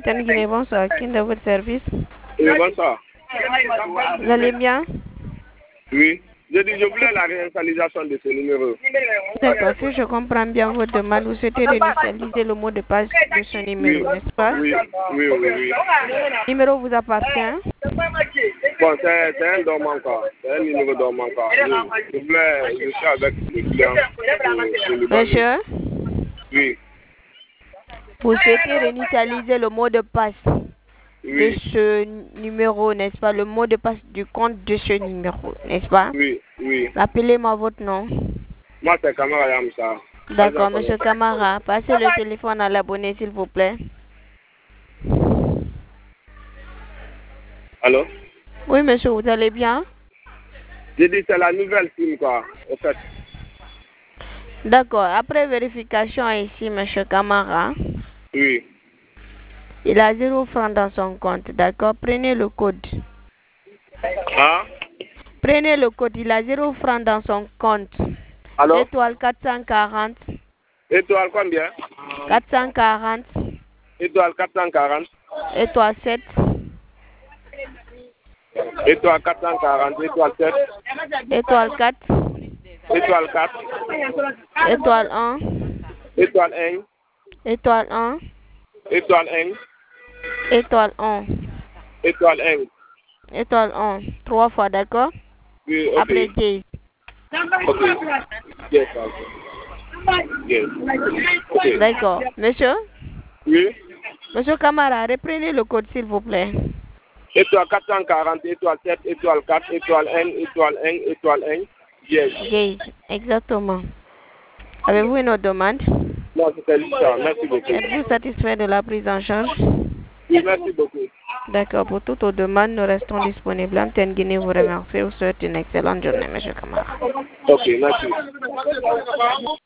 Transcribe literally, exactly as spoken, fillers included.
Antenne Guinée, bonsoir. Qui est de votre service? Oui, bonsoir. Vous allez bien? Oui. Je dis, je voulais la réinitialisation de ce numéro. D'accord, si je comprends bien votre demande, vous souhaitez réinitialiser le mot de passe de ce numéro, Oui. n'est-ce pas? Oui, oui, oui, oui. Le numéro vous appartient? Bon, c'est c'est un dormant encore. C'est un numéro dormant encore. Oui. Je voulais, je suis avec le client. pour- pour lui parler. Monsieur, Oui, vous souhaitez réinitialiser le mot de passe de oui, ce numéro, n'est-ce pas? Le mot de passe du compte de ce numéro, n'est-ce pas? oui, oui. Rappelez-moi votre nom. Moi, c'est Kamara Yamsa. D'accord, monsieur Camara, passez le téléphone à l'abonné, s'il vous plaît. Allô? Oui, monsieur, vous allez bien? J'ai dit, c'est la nouvelle SIM, quoi, au fait. D'accord, après vérification ici, monsieur Camara, Oui. il a zéro franc dans son compte, d'accord? Prenez le code. Hein? Prenez le code, il a zéro franc dans son compte. Allô? Étoile quatre cent quarante. Étoile combien? quatre cent quarante. Étoile quatre cent quarante. Étoile sept. Étoile quatre cent quarante. Étoile sept. Étoile quatre. Étoile quatre. Étoile un. Étoile un. Étoile un. Étoile un. Étoile un. Étoile un. Étoile un. Trois fois, d'accord? Oui, ok. Après dièse. Ok. Yes, ok. Yes. Ok. D'accord. Monsieur? Oui. Monsieur Camara, reprenez le code, s'il vous plaît. Étoile quatre cent quarante, étoile sept, étoile quatre, étoile un, étoile un, étoile un. Yes. Dièse, exactement. Avez-vous une autre demande? Non, c'était juste ça. Merci beaucoup. Êtes-vous satisfait de la prise en charge? Oui, merci beaucoup. D'accord. Pour toutes vos demandes, nous restons disponibles. Antenne Guinée vous remercie. Vous souhaite une excellente journée, monsieur Camara. Ok, merci.